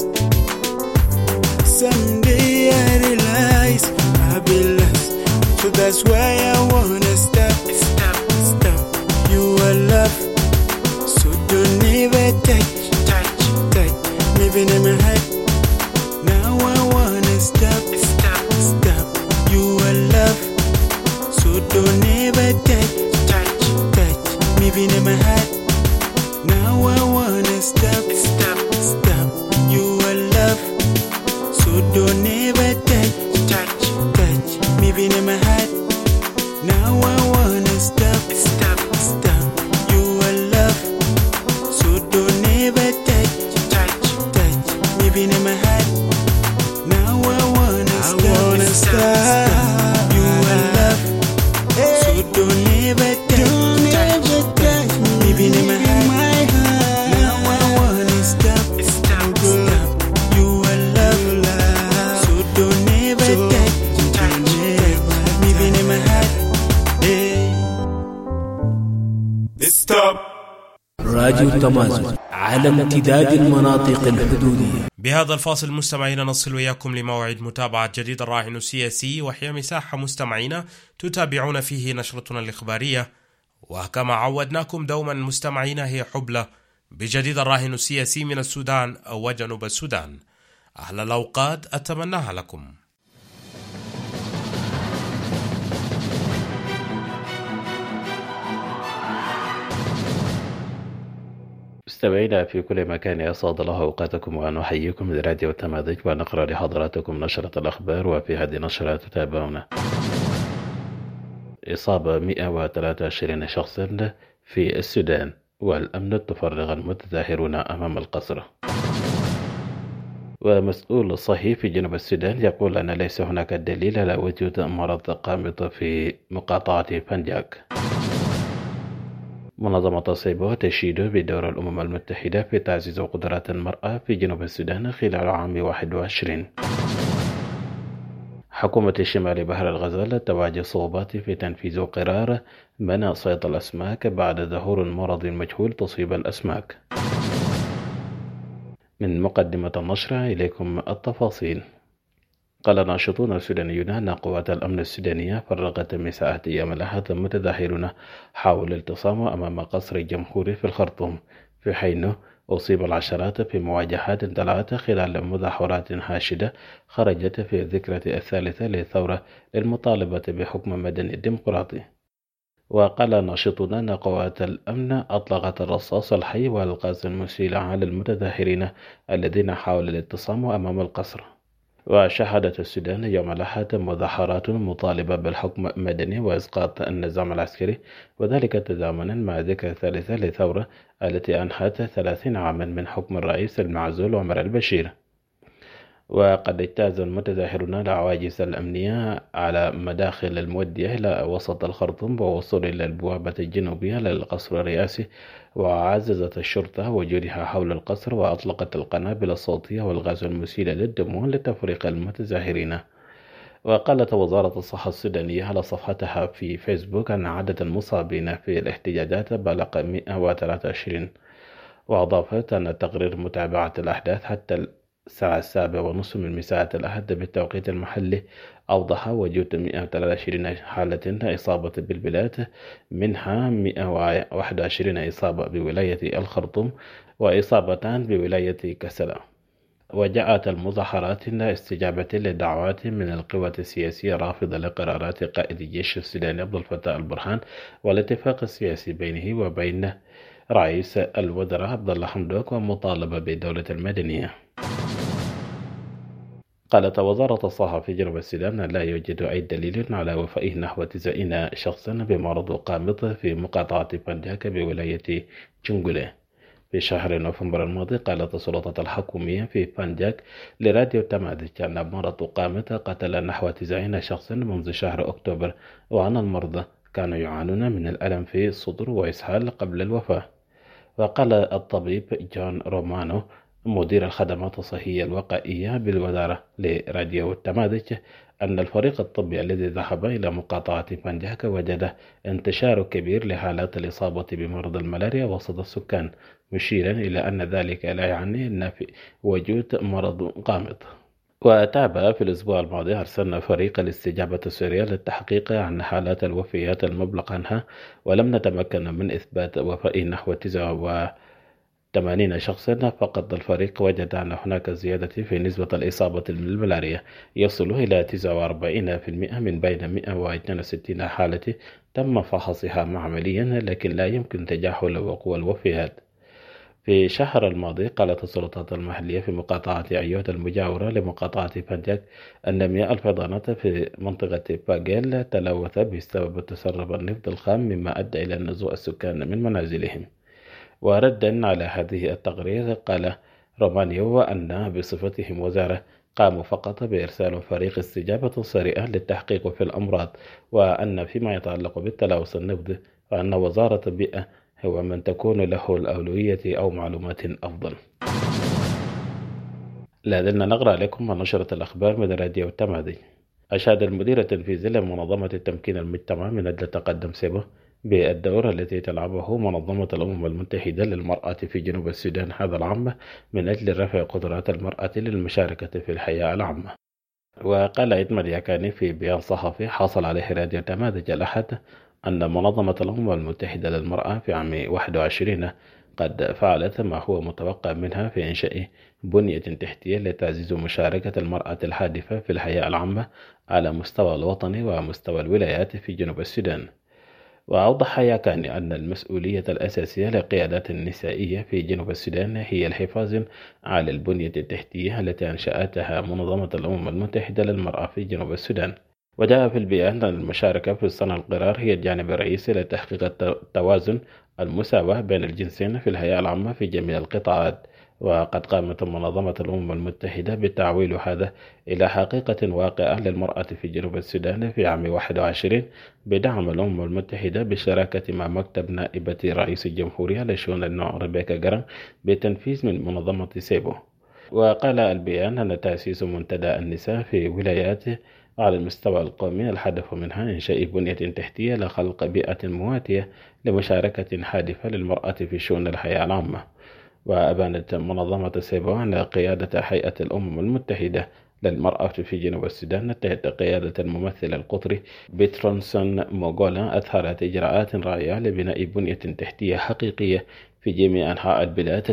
Someday I realize I've been lost. So that's why I wanna stop, stop, stop. You are love, so don't ever touch, touch, touch. Moving in my heart. Now I wanna stop, stop, stop. You are love, so don't ever touch, touch, touch. Moving in my heart. Now I wanna stop, stop, stop. You are love, so don't ever touch, touch, touch. Moving in my heart. Now I wanna stop, stop, stop. You are love, so don't ever touch, touch, touch. Moving in my heart. Now I wanna I stop, wanna stop, stop. You are love, hey. So don't ever touch, don't touch, ever touch. Moving in my heart. Now I wanna stop, stop, stop. You are love, so don't ever so touch, touch, touch. Moving in my heart. Stop. راديو تمازن على امتداد المناطق الحدودية. بهذا الفاصل مستمعينا نصل وياكم لموعد متابعة جديد الراهن السياسي، وهي مساحة مستمعينا تتابعون فيه نشرتنا الإخبارية، وكما عودناكم دوما مستمعينا هي حبلة بجديد الراهن السياسي من السودان وجنوب السودان. أهلا الأوقات أتمناها لكم. مستمعينا في كل مكان، أسعد الله أوقاتكم ونحييكم من راديو تمازج، ونقرأ لحضراتكم نشرة الأخبار. وفي هذه النشرة تتابعون إصابة مئة وثلاثة وعشرين شخصا في السودان، والأمن تفرغ المتظاهرون أمام القصر. ومسؤول صحي في جنوب السودان يقول أن ليس هناك دليل على وجود مرض قامض في مقاطعة فنجاك. منظمة سيبو تشيد بدور الأمم المتحدة في تعزيز قدرات المرأة في جنوب السودان خلال عام واحد وعشرين. حكومة شمال بحر الغزال تواجه صعوبات في تنفيذ قرار منع صيد الأسماك بعد ظهور مرض مجهول تصيب الأسماك. من مقدمة النشرة إليكم التفاصيل. قال ناشطون سودانيون أن قوات الأمن السودانية فرغت مساء أيام الأحد متظاهرون حول الالتصام أمام قصر الجمهوري في الخرطوم، في حين أصيب العشرات في مواجهات اندلعت خلال مظاهرات حاشدة خرجت في الذكرى الثالثة للثورة للمطالبة بحكم مدني ديمقراطي. وقال ناشطون أن قوات الأمن أطلقت الرصاص الحي والغاز المسيل على المتظاهرين الذين حاولوا الالتصام أمام القصر. وشهدت السودان يوم الأحد مظاهرات مطالبة بالحكم المدني وإسقاط النظام العسكري، وذلك تزامنا مع ذكرى الثالثة للثورة التي أنهت ثلاثين عاما من حكم الرئيس المعزول عمر البشير. وقد اجتاز المتظاهرون العواجز الأمنية على مداخل المودية إلى وسط الخرطوم ووصول إلى البوابة الجنوبية للقصر الرئاسي، وعززت الشرطة وجودها حول القصر وأطلقت القنابل الصوتية والغاز المسيل للدموع لتفريق المتظاهرين. وقالت وزارة الصحة السودانية على صفحتها في فيسبوك أن عدد المصابين في الاحتجاجات بلغ مئة وثلاثة وعشرين، وأضافت أن تقرير متابعة الأحداث حتى الساعة السابعة ونصف من مساء الأحد بالتوقيت المحلي أوضح وجود مئة وثلاثة وعشرين حالة إصابة بالبلاد، منها مئة وواحد وعشرين إصابة بولاية الخرطوم وإصابتان بولاية كسلا. وجاءت المظاهرات استجابة لدعوات من القوى السياسية رافضة لقرارات قائد الجيش السوداني عبد الفتاح البرهان والاتفاق السياسي بينه وبين رئيس الوزراء عبد الله حمدوك ومطالبة بالدولة المدنية. قالت وزارة الصحة في جنوب السودان لا يوجد أي دليل على وفاء نحو تسعين شخصا بمرض قامض في مقاطعة بانجاك بولاية جنجولة. في شهر نوفمبر الماضي قالت السلطات الحكومية في بانجاك لراديو تمادج أن مرض قامض قتل نحو تسعين شخصا منذ شهر أكتوبر، وأن المرضى كانوا يعانون من الألم في الصدر وإسهال قبل الوفاة. وقال الطبيب جون رومانو مدير الخدمات الصحية الوقائية بالوزارة لراديو التمادج أن الفريق الطبي الذي ذهب إلى مقاطعة بانجاك وجد انتشار كبير لحالات الإصابة بمرض الملاريا وسط السكان، مشيرا إلى أن ذلك لا يعني أن في وجود مرض قامض. وتابع في الأسبوع الماضي أرسلنا فريق الاستجابة السورية للتحقيق عن حالات الوفيات المبلغ عنها، ولم نتمكن من إثبات وفاة نحو تسعة وثمانين شخصا. فقط الفريق وجد أن هناك زيادة في نسبة الإصابة بالملاريا يصل إلى تسعة وأربعين بالمئة من بين مئة واثنين وستين حالة تم فحصها معمليا، لكن لا يمكن تجاهل وقوع الوفيات. في الشهر الماضي قالت السلطات المحلية في مقاطعة أيوت المجاورة لمقاطعة بانجاك أن مياه الفيضانات في منطقة باجيل تلوث بسبب تسرب النفط الخام، مما أدى إلى نزوح السكان من منازلهم. وردا على هذه التقرير قال رومانيو أن بصفتهم وزارة قاموا فقط بإرسال فريق استجابة سريعة للتحقيق في الأمراض، وأن فيما يتعلق بالتلوث النفط فأن وزارة البيئة هو من تكون له الأولوية أو معلومات أفضل. لازلنا نقرأ لكم عن نشرة الأخبار من راديو التمادي. أشاد المدير التنفيذي لمنظمة التمكين المجتمع من أجل تقدم سيبه بالدور التي تلعبه منظمة الأمم المتحدة للمرأة في جنوب السودان هذا العام من أجل رفع قدرات المرأة للمشاركة في الحياة العامة. وقال إدمر ياكاني في بيان صحفي حصل عليه راديو تمادج الأحد أن منظمة الأمم المتحدة للمرأة في عام واحد وعشرين قد فعلت ما هو متوقع منها في إنشاء بنية تحتية لتعزيز مشاركة المرأة الحادثة في الحياة العامة على مستوى الوطني ومستوى الولايات في جنوب السودان. وأوضح ياكاني أن المسؤولية الأساسية للقيادات النسائية في جنوب السودان هي الحفاظ على البنية التحتية التي أنشأتها منظمة الأمم المتحدة للمرأة في جنوب السودان. وجاء في البيان أن المشاركة في السنة القرار هي الجانب الرئيسي لتحقيق التوازن المساواة بين الجنسين في الحياة العامة في جميع القطاعات. وقد قامت منظمة الأمم المتحدة بتعويل هذا إلى حقيقة واقعة للمرأة في جنوب السودان في عام واحد وعشرين بدعم الأمم المتحدة بشراكة مع مكتب نائبة رئيس الجمهورية لشؤون النوع ريبيكا جرام بتنفيذ من منظمة سيبو. وقال البيان أن تأسيس منتدى النساء في ولايات على المستوى القومي الهدف منها إنشاء بنية تحتية لخلق بيئة مواتية لمشاركة حادثة للمرأة في شؤون الحياة العامة. وأبانت منظمة سيبو أن قيادة هيئة الأمم المتحدة للمرأة في جنوب السودان تحت قيادة الممثل القطري بيترونسون موغولا أظهرت إجراءات رائعة لبناء بنية تحتية حقيقية في جميع أنحاء البلاد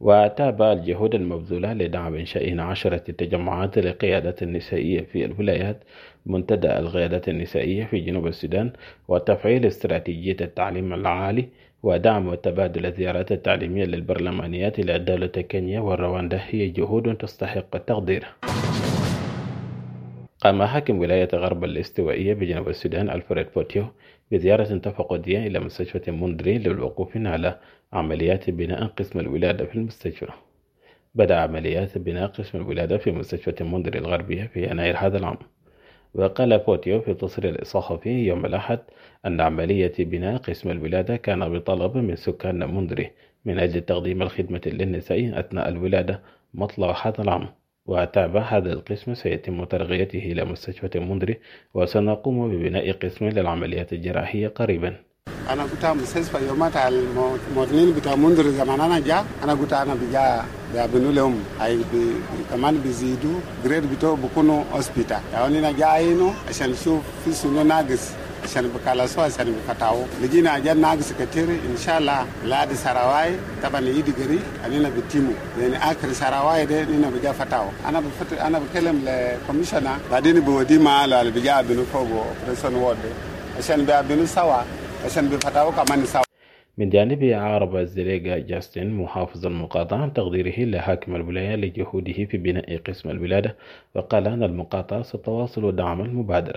وتابع الجهود المبذولة لدعم إنشاء عشرة تجمعات للقيادة النسائية في الولايات، منتدى القيادة النسائية في جنوب السودان، وتفعيل استراتيجية التعليم العالي، ودعم وتبادل الزيارات التعليمية للبرلمانيات إلى دولة كينيا والرواندا هي جهود تستحق التقدير. قام حاكم ولاية غرب الاستوائية بجنوب السودان ألفريد بوتيو بزيارة تفقدية إلى مستشفى مندري للوقوف على عمليات بناء قسم الولادة في المستشفى. بدأ عمليات بناء قسم الولادة في مستشفى مندري الغربية في يناير هذا العام. وقال بوتيو في تصريح صحفي يوم الأحد أن عملية بناء قسم الولادة كان بطلب من سكان مندري من أجل تقديم الخدمة للنساء أثناء الولادة مطلع هذا العام. وتابع هذا القسم سيتم ترقيته إلى مستشفى مندري، وسنقوم ببناء قسم للعمليات الجراحية قريبا. أنا قلت مستشفى يومات على المواطنين بتاع مندري زمان أنا جاء أنا قلت أنا بجا بيبنوا لهم هاي كمان بيزيدوا جريد بتوع بكونوا هوسبيتال يعني أنا جاي هنا عشان نشوف في سنة ناقص عشان بكالسوا عشان بفتاو لجينا أجل ناقص كتير إن شاء الله لا دي سراواي طبعا يدي جري أنا بتيمو يعني آخر سراواي ده أنا بجا فتاو أنا بفت أنا بكلم لكوميشنر بعدين بودي معه على بجا بنو فوقو بريسون وورد عشان بيبنوا سوا عشان بفتاو كمان سوا. من جانبه عارب الزليقة جاستن محافظ المقاطعة عن تقديره لحاكم الولاية لجهوده في بناء قسم الولادة، وقال أن المقاطعة ستواصل دعم المبادرة.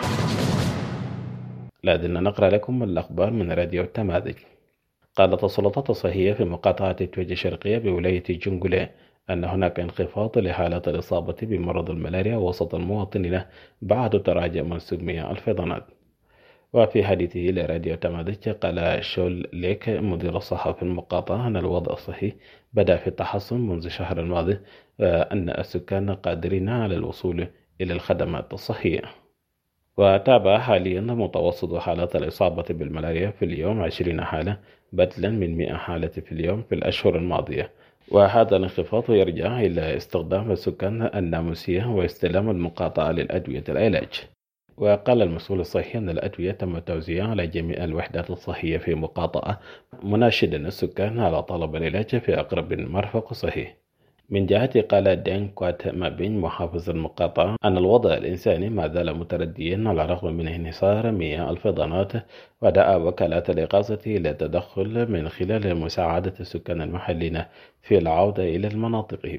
لازلنا نقرأ لكم الأخبار من راديو التماذج. قالت السلطات الصحية في مقاطعة توجه الشرقية بولاية جنجولة أن هناك انخفاض لحالات الإصابة بمرض الملاريا وسط المواطنين بعد تراجع منسوب الفيضانات. وفي حديثه لراديو تماذج قال شول ليك مدير الصحة في المقاطعة أن الوضع الصحي بدأ في التحسن منذ الشهر الماضي، وأن السكان قادرين على الوصول إلى الخدمات الصحية. وتابع حاليا متوسط حالات الإصابة بالملاريا في اليوم عشرين حالة بدلا من مئة حالة في اليوم في الأشهر الماضية، وهذا الانخفاض يرجع إلى استخدام السكان الناموسية واستلام المقاطعة للأدوية العلاج. وقال المسؤول الصحي أن الأدوية تم توزيعها على جميع الوحدات الصحية في مقاطعة، مناشدا السكان على طلب العلاج في أقرب مرفق صحي. من جهته قال دين كوات مابين محافظ المقاطعة أن الوضع الإنساني ما زال مترديا على الرغم من انحسار مياه الفيضانات، ودعا وكالات الإغاثة إلى التدخل من خلال مساعدة السكان المحليين في العودة إلى مناطقهم.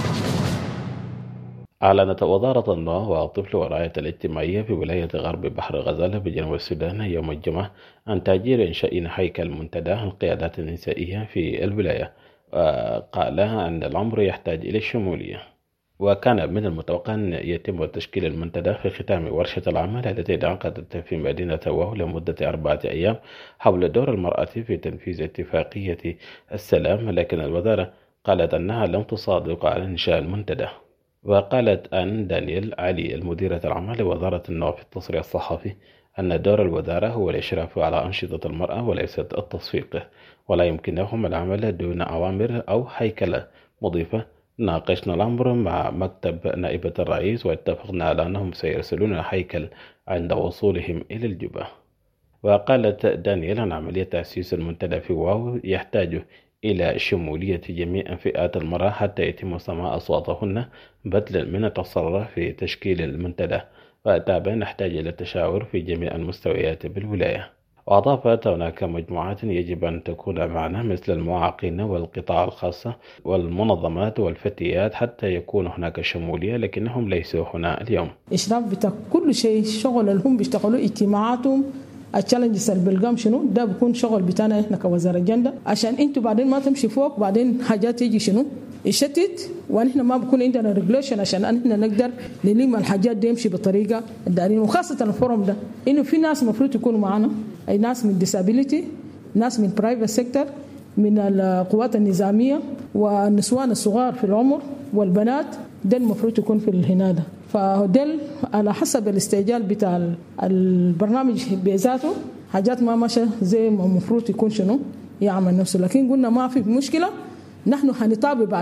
أعلنت وزارة النوع والطفل والرعاية الاجتماعية في ولاية غرب بحر غزال بجنوب السودان يوم الجمعة عن تأجيل إنشاء هيكل منتدى القيادات النسائية في الولاية، وقال أن الأمر يحتاج إلى الشمولية. وكان من المتوقع أن يتم تشكيل المنتدى في ختام ورشة العمل التي انعقدت في مدينة واو لمدة أربعة أيام حول دور المرأة في تنفيذ اتفاقية السلام، لكن الوزارة قالت أنها لم تصادق على إنشاء المنتدى. وقالت أن دانيال علي المديرة العامة لوزارة النوع في التصريح الصحفي أن دور الوزارة هو الإشراف على أنشطة المرأة وليست التصفيق، ولا يمكنهم العمل دون أوامر أو هيكلة مضيفة. ناقشنا الأمر مع مكتب نائبة الرئيس واتفقنا على أنهم سيرسلون الهيكل عند وصولهم إلى الجبهة. وقالت دانيال أن عملية تأسيس المنتدى في واو يحتاج إلى شمولية جميع فئات المرأة حتى يتم سماع أصواتهن بدلا من التصرف في تشكيل المنتدى، وتابع نحتاج إلى التشاور في جميع المستويات بالولاية. وأضافت هناك مجموعات يجب أن تكون معنا مثل المعاقين والقطاع الخاص والمنظمات والفتيات حتى يكون هناك شمولية، لكنهم ليسوا هنا اليوم. إشراف بتاع كل شيء، شغل اللي هم بيشتغلوا اجتماعاتهم، التشالنجز اللي بلقام شنو ده بيكون شغل بتاعنا احنا كوزارة جندة، عشان انتوا بعدين ما تمشي فوق بعدين حاجات يجي شنو يشتت، واحنا ما بكون عندنا ريجوليشن عشان احنا نقدر نلم الحاجات دي يمشي بطريقه الدارين. وخاصه الفورم ده انه في ناس المفروض يكونوا معنا، اي ناس من ديسابيليتي، ناس من برايفت سيكتور، من القوات النظاميه، والنسوان الصغار في العمر والبنات، ده المفروض يكون في الهنا ده. فدل على حسب الاستعجال بتاع البرنامج بذاته حاجات ما ماشى زي ما المفروض يكون شنو يعمل نفسه، لكن قلنا ما في مشكله، نحن هنطابق بعد ده.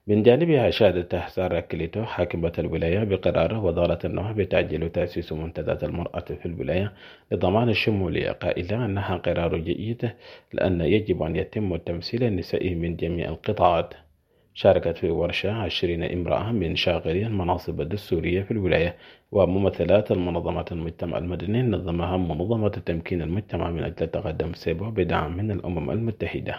من جانبها أشادت سارة كليتو حاكمة الولاية بقراره وزارة النوع بتعجيل تأسيس منتدى المرأة في الولاية لضمان الشمولية، قائلة أنها قرار جيد لأن يجب أن يتم التمثيل النسائي من جميع القطاعات. شاركت في ورشة عشرين امرأة من شاغلي المناصب الدستورية في الولاية وممثلات المنظمات المجتمع المدني نظمها منظمة تمكين المجتمع من أجل تقدم سيبو بدعم من الأمم المتحدة.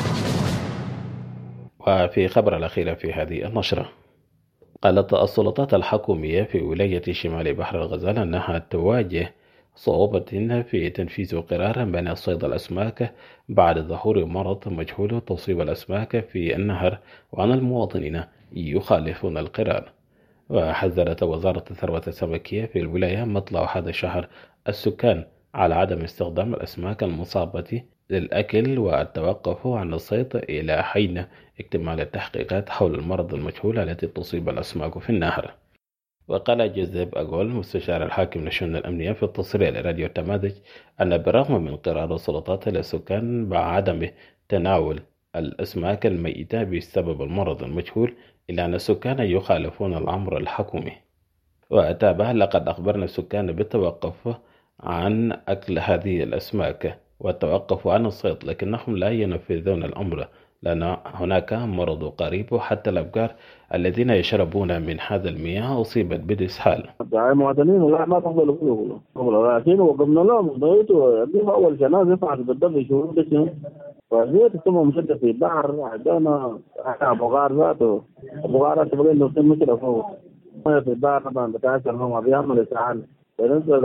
وفي خبر الأخير في هذه النشرة، قالت السلطات الحكومية في ولاية شمال بحر الغزال أنها تواجه صعوبة في تنفيذ قرار منع صيد الأسماك بعد ظهور مرض مجهول تصيب الأسماك في النهر، وأن المواطنين يخالفون القرار. وحذرت وزارة الثروة السمكية في الولاية مطلع هذا الشهر السكان على عدم استخدام الأسماك المصابة للأكل والتوقف عن الصيد إلى حين اكتمال التحقيقات حول المرض المجهول التي تصيب الأسماك في النهر. وقال جوزيف أغول مستشار الحاكم للشؤون الأمنية في التصريح لراديو تماذج أن بالرغم من قرار السلطات للسكان بعدم تناول الأسماك الميتة بسبب المرض المجهول إلا أن السكان يخالفون الأمر الحكومي. وتابع لقد أخبرنا السكان بالتوقف عن أكل هذه الأسماك والتوقف عن الصيد، لكنهم لا ينفذون الأمر لأن هناك مرض قريب، وحتى الأبقار الذين يشربون من هذا المياه أصيبت بالإسهال. المواطنين والله ما تقبلوا كله كله، لكن وقمنا لهم ضيوتوا يجيبوا أول جنازة يفعل بالضبط يشوفوا بسهم وزيت ثم مشدة في البحر عندنا أبقار ذاته أبقار تبغى إنه يتم كده فوق ما في البحر طبعا بتاعتهم هم بيعملوا إسهال. بالنسبة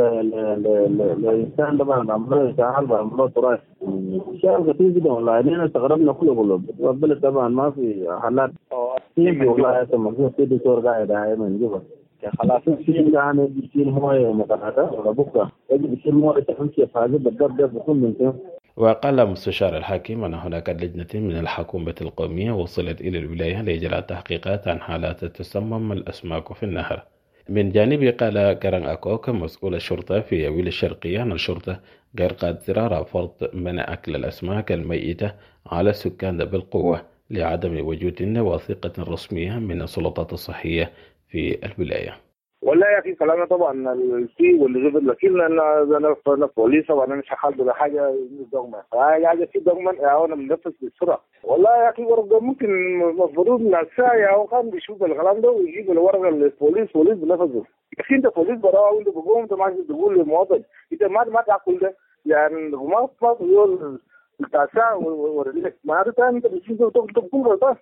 للإنسان طبعا عملوا إسهال وعملوا تراث شيء كثير جدا والله. إحنا استغربنا كله كله بالبلد طبعا ما في حالات تيجي والله تمام في دكتور قاعد هاي من جوا خلاص في يعني بيشيل مويه مقطعه ولا بكره يجي بيشيل مويه تمشي فاجئ بالضبط ده بكون من. وقال مستشار الحاكم أن هناك لجنة من الحكومة القومية وصلت إلى الولاية لإجراء تحقيقات عن حالات تسمم الأسماك في النهر. من جانبه قال كارن أكوك مسؤول الشرطة في يويل الشرقية أن الشرطة غير قادرة على فرض منع أكل الأسماك الميتة على السكان بالقوة لعدم وجود وثيقة رسمية من السلطات الصحية في الولاية. والله يا أخي كلامنا طبعا الشيء واللي جبت لكن أنا أنا أنا بوليس وأنا مش حال ولا حاجة دوما حاجة في دوما أنا بنفس بسرعة. والله يا أخي ورقة ممكن المفروض من الساعة أو كان بيشوف الكلام ده ويجيب الورقة للبوليس بوليس بنفسه. لكن أنت بوليس برا وأنت بقوم أنت ما تقول للمواطن أنت ما ما تأكل ده يعني ما ما يقول التاسع ورجلك ما هذا أنت بتشوف تقول تقول ده.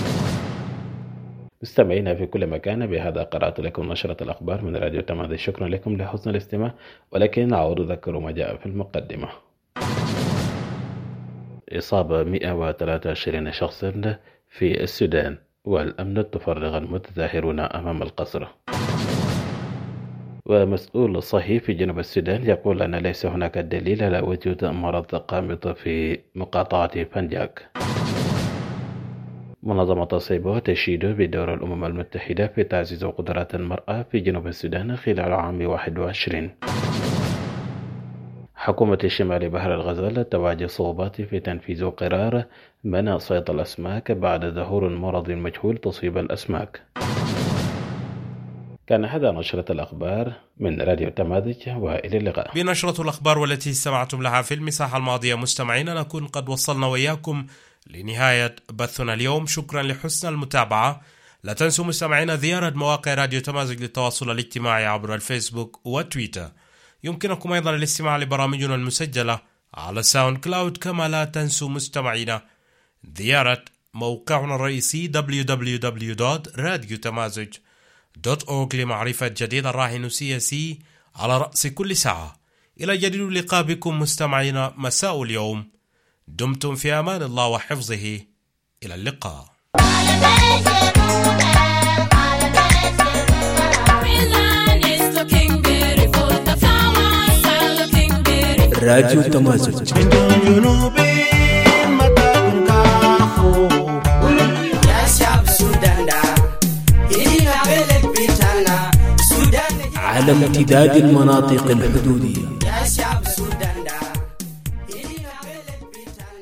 مستمعينا في كل مكان، بهذا قرأت لكم نشرة الأخبار من راديو تماذج. شكرا لكم لحسن الاستماع، ولكن أعود أذكر ما جاء في المقدمة. إصابة مئة وثلاثة وعشرين شخصا في السودان، والأمن تفرغ المتظاهرون أمام القصر. ومسؤول صحي في جنوب السودان يقول أن ليس هناك دليل على وجود مرض قامض في مقاطعة فنجاك. منظمة سيبو تشيد بدور الأمم المتحدة في تعزيز قدرات المرأة في جنوب السودان خلال عام واحد وعشرين. حكومة شمال بحر الغزال تواجه صعوبات في تنفيذ قرار منع صيد الأسماك بعد ظهور مرض مجهول تصيب الأسماك. كان هذا نشرة الأخبار من راديو تماذج، وإلى اللقاء. بنشرة الأخبار والتي استمعتم لها في المساحة الماضية مستمعين نكون قد وصلنا وإياكم لنهاية بثنا اليوم. شكرا لحسن المتابعة. لا تنسوا مستمعينا زيارة مواقع راديو تمازج للتواصل الاجتماعي عبر الفيسبوك وتويتر. يمكنكم أيضا الاستماع لبرامجنا المسجلة على ساوند كلاود. كما لا تنسوا مستمعينا زيارة موقعنا الرئيسي دبليو دبليو دبليو دوت راديو تمازج دوت أورغ لمعرفة جديد الراهن السياسي على رأس كل ساعة. إلى جديد اللقاء بكم مستمعينا مساء اليوم. دمتم في أمان الله وحفظه. إلى اللقاء. راديو تمازج. على امتداد المناطق الحدودية.